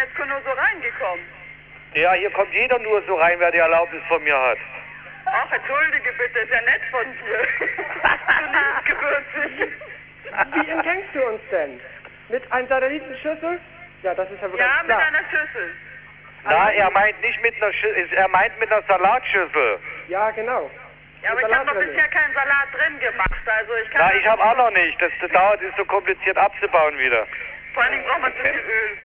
jetzt nur so reingekommen. Ja, hier kommt jeder nur so rein, wer die Erlaubnis von mir hat. Ach, entschuldige bitte, ist ja nett von dir. Du liebst gewürzig. Wie empfängst du uns denn? Mit einem Satellitenschüssel? Ja, das ist ja wohl Ja, ganz mit klar. einer Schüssel. Na, er meint nicht mit einer Schüssel, er meint mit einer Salatschüssel. Ja, genau. Ja, aber ich habe noch bisher keinen Salat drin gemacht, also ich kann... Na, ich habe auch noch nicht. Das dauert, ist so kompliziert abzubauen wieder. Vor allen Dingen braucht man zu viel Öl.